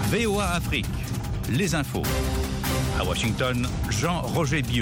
VOA Afrique, les infos. À Washington, Jean-Roger Bion.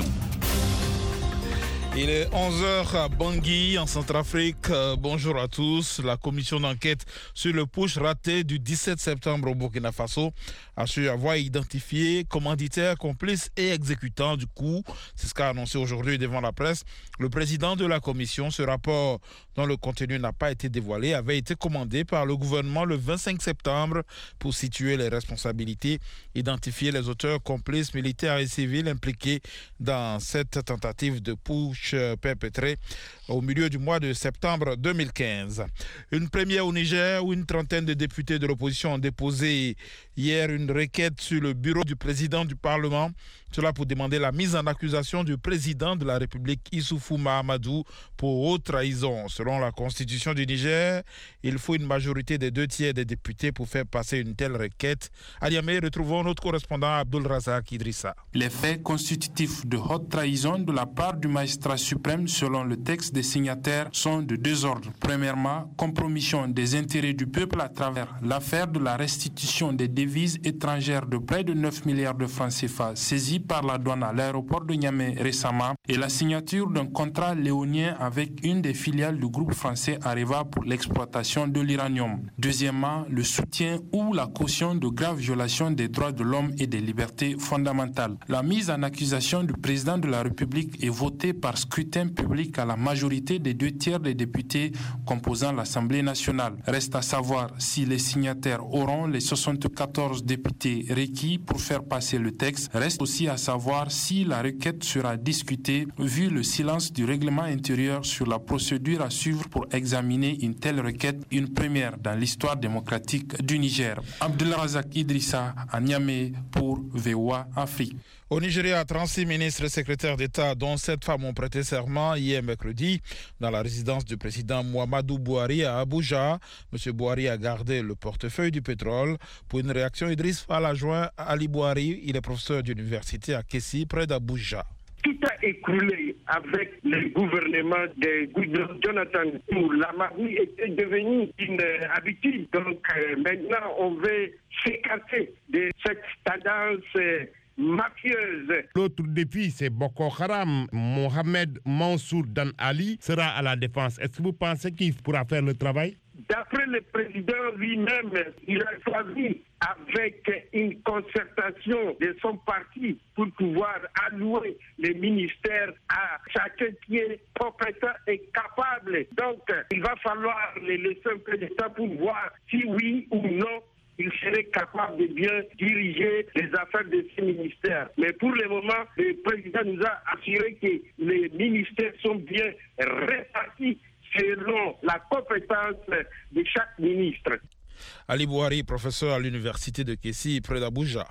Il est 11h à Bangui, en Centrafrique. Bonjour à tous. La commission d'enquête sur le putsch raté du 17 septembre au Burkina Faso a su avoir identifié commanditaires, complices et exécutants du coup. C'est ce qu'a annoncé aujourd'hui devant la presse le président de la commission. Ce rapport, dont le contenu n'a pas été dévoilé, avait été commandé par le gouvernement le 25 septembre pour situer les responsabilités, identifier les auteurs, complices, militaires et civils impliqués dans cette tentative de putsch perpétré au milieu du mois de septembre 2015. Une première au Niger où une trentaine de députés de l'opposition ont déposé hier une requête sur le bureau du président du Parlement. Cela pour demander la mise en accusation du président de la République Issoufou Mahamadou pour haute trahison. Selon la constitution du Niger, il faut une majorité des 2/3 des députés pour faire passer une telle requête. À Niamey, retrouvons notre correspondant Abdul Razak Idrissa. Les faits constitutifs de haute trahison de la part du magistrat suprême, selon le texte des signataires, sont de deux ordres. Premièrement, compromission des intérêts du peuple à travers l'affaire de la restitution des devises étrangères de près de 9 milliards de francs CFA saisies par la douane à l'aéroport de Niamey récemment et la signature d'un contrat léonien avec une des filiales du groupe français Areva pour l'exploitation de l'uranium. Deuxièmement, le soutien ou la caution de graves violations des droits de l'homme et des libertés fondamentales. La mise en accusation du président de la République est votée par scrutin public à la majorité des 2/3 des députés composant l'Assemblée nationale. Reste à savoir si les signataires auront les 74 députés requis pour faire passer le texte. Reste aussi à savoir si la requête sera discutée vu le silence du règlement intérieur sur la procédure à suivre pour examiner une telle requête, une première dans l'histoire démocratique du Niger. Abdelrazak Idrissa à Niamey pour VOA Afrique. Au Nigeria, 36 ministres et secrétaires d'État, dont 7 femmes, ont prêté serment hier mercredi dans la résidence du président Muhammadu Buhari à Abuja. M. Buhari a gardé le portefeuille du pétrole. Pour une réaction, Idriss Fall a joint Ali Buhari. Il est professeur d'université à Kessi, près d'Abuja. Tout a écroulé avec le gouvernement de Jonathan. La magie était devenue une habitude. Donc maintenant, on veut s'écarter de cette tendance mafieuse. L'autre défi, c'est Boko Haram. Mohamed Mansour Dan Ali sera à la défense. Est-ce que vous pensez qu'il pourra faire le travail? D'après le président lui-même, il a choisi avec une concertation de son parti pour pouvoir allouer les ministères à chacun qui est compétent et capable. Donc, il va falloir les laisser un peu de temps pour voir si oui ou non il serait capable de bien diriger les affaires de ces ministères. Mais pour le moment, le président nous a assuré que les ministères sont bien répartis selon la compétence de chaque ministre. Ali Buhari, professeur à l'université de Kessi, près d'Abuja.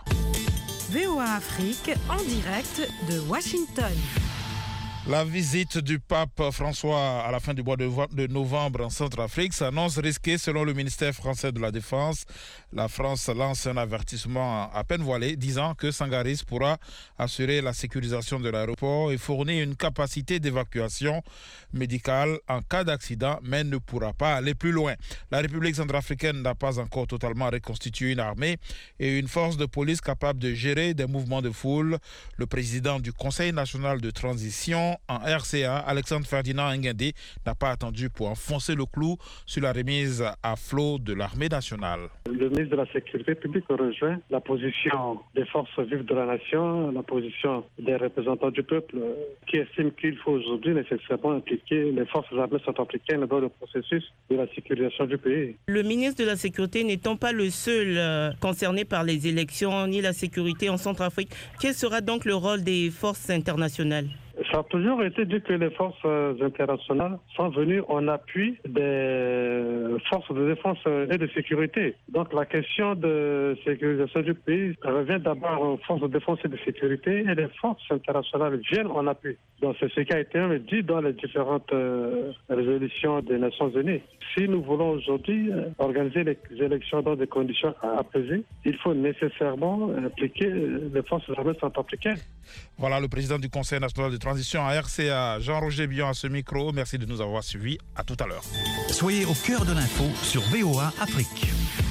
VOA Afrique, en direct de Washington. La visite du pape François à la fin du mois de novembre en Centrafrique s'annonce risquée selon le ministère français de la Défense. La France lance un avertissement à peine voilé disant que Sangaris pourra assurer la sécurisation de l'aéroport et fournir une capacité d'évacuation médicale en cas d'accident, mais ne pourra pas aller plus loin. La République centrafricaine n'a pas encore totalement reconstitué une armée et une force de police capable de gérer des mouvements de foule. Le président du Conseil national de transition en RCA, Alexandre Ferdinand Nguindé, n'a pas attendu pour enfoncer le clou sur la remise à flot de l'armée nationale. Le ministre de la Sécurité publique rejoint la position des forces vives de la nation, la position des représentants du peuple qui estiment qu'il faut aujourd'hui nécessairement impliquer les forces armées centrafricaines dans le processus de la sécurisation du pays. Le ministre de la Sécurité n'étant pas le seul concerné par les élections ni la sécurité en Centrafrique, quel sera donc le rôle des forces internationales ? Ça a toujours été dit que les forces internationales sont venues en appui des forces de défense et de sécurité. Donc la question de sécurisation du pays revient d'abord aux forces de défense et de sécurité et les forces internationales viennent en appui. Donc c'est ce qui a été dit dans les différentes résolutions des Nations Unies. Si nous voulons aujourd'hui organiser les élections dans des conditions apaisées, il faut nécessairement impliquer les forces armées centrafricaines. Voilà le président du Conseil national de transition à RCA, Jean-Roger Bion à ce micro. Merci de nous avoir suivis. À tout à l'heure. Soyez au cœur de l'info sur VOA Afrique.